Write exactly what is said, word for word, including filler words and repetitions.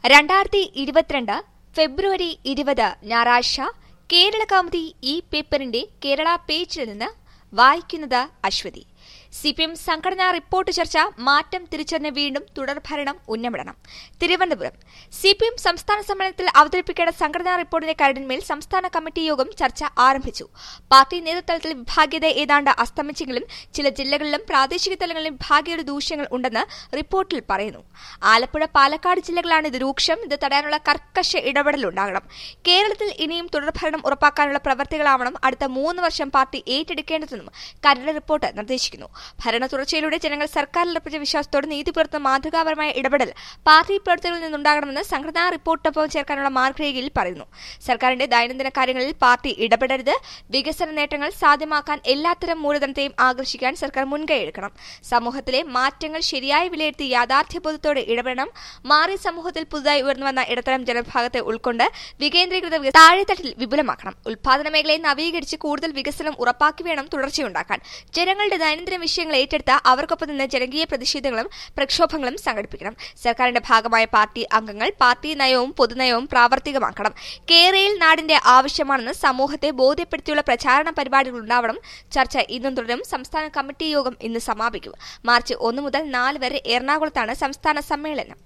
രണ്ടായിരത്തി ഇരുപത്തിരണ്ട് ഫെബ്രുവരി ഇരുപത് ഞായറാഴ്ച കേരള കൗമുദി ഈ പേപ്പറിന്റെ കേരള പേജിൽ നിന്ന് വായിക്കുന്നത് അശ്വതി. സി പി എം സംഘടനാ റിപ്പോർട്ട് ചർച്ച മാറ്റം തിരിച്ചറിഞ്ഞ് വീണ്ടും തുടർഭരണം ഉന്നമിടണം. തിരുവനന്തപുരം സി പി എം സംസ്ഥാന സമ്മേളനത്തിൽ അവതരിപ്പിക്കേണ്ട സംഘടനാ റിപ്പോർട്ടിന്റെ കരടിന്മേൽ സംസ്ഥാന കമ്മിറ്റി യോഗം ചർച്ച ആരംഭിച്ചു. പാർട്ടി നേതൃതലത്തിൽ വിഭാഗീയത ഏതാണ്ട് അസ്തമിച്ചെങ്കിലും ചില ജില്ലകളിലും പ്രാദേശിക തലങ്ങളിലും വിഭാഗീയയുടെ ദൂഷ്യങ്ങൾ ഉണ്ടെന്ന് റിപ്പോർട്ടിൽ പറയുന്നു. ആലപ്പുഴ, പാലക്കാട് ജില്ലകളാണ് ഇത് രൂക്ഷം. ഇത് തടയാനുള്ള കർക്കശ ഇടപെടലുണ്ടാകണം. കേരളത്തിൽ ഇനിയും തുടർഭരണം ഉറപ്പാക്കാനുള്ള പ്രവർത്തികളാവണം അടുത്ത മൂന്ന് വർഷം പാർട്ടി ഏറ്റെടുക്കേണ്ടതെന്നും കരട് റിപ്പോർട്ട് നിർദ്ദേശിക്കുന്നു. ഭരണ തുടർച്ചയിലൂടെ ജനങ്ങൾ സർക്കാരിൽ അർപ്പിച്ച വിശ്വാസത്തോടെ നീതി പുലർത്തുന്ന മാതൃകാപരമായ ഇടപെടൽ പാർട്ടി പ്രവർത്തകരിൽ നിന്നുണ്ടാകണമെന്ന് സംഘടനാ റിപ്പോർട്ടിനൊപ്പം ചേർക്കാനുള്ള മാർഗരേഖയിൽ പറയുന്നു. സർക്കാരിന്റെ ദൈനംദിന കാര്യങ്ങളിൽ പാർട്ടി ഇടപെടരുത്. വികസന നേട്ടങ്ങൾ സാധ്യമാക്കാൻ എല്ലാത്തരം മൂലധനത്തെയും ആകർഷിക്കാൻ സർക്കാർ മുൻകൈയെടുക്കണം. സമൂഹത്തിലെ മാറ്റങ്ങൾ ശരിയായി വിലയിരുത്തി യാഥാർത്ഥ്യബോധത്തോടെ ഇടപെടണം. മാറിയ സമൂഹത്തിൽ പുതുതായി ഉയർന്നുവന്ന ഇടത്തരം ജനവിഭാഗത്തെ ഉൾക്കൊണ്ട് വികേന്ദ്രീകൃത താഴെത്തട്ടിൽ വിപുലമാക്കണം. ഉൽപാദന മേഖലയെ നവീകരിച്ച് കൂടുതൽ വികസനം ഉറപ്പാക്കി വേണം തുടർച്ചയുണ്ടാക്കാൻ. ജനങ്ങളുടെ ദൈനംദിന വിഷയങ്ങൾ ഏറ്റെടുത്ത് അവർക്കൊപ്പം നിന്ന് ജനകീയ പ്രതിഷേധങ്ങളും പ്രക്ഷോഭങ്ങളും സംഘടിപ്പിക്കണം. സർക്കാരിന്റെ ഭാഗമായ പാർട്ടി അംഗങ്ങൾ പാർട്ടി നയവും പൊതുനയവും പ്രാവർത്തികമാക്കണം. കേരളയിൽ നാടിന്റെ ആവശ്യമാണെന്ന് സമൂഹത്തെ ബോധ്യപ്പെടുത്തിയുള്ള പ്രചാരണ പരിപാടികൾ ഉണ്ടാവണം. ചർച്ച ഇന്നും തുടരും. സംസ്ഥാന കമ്മിറ്റി യോഗം ഇന്ന് സമാപിക്കും. മാർച്ച് ഒന്ന് മുതൽ നാല് വരെ എറണാകുളത്താണ് സംസ്ഥാന സമ്മേളനം.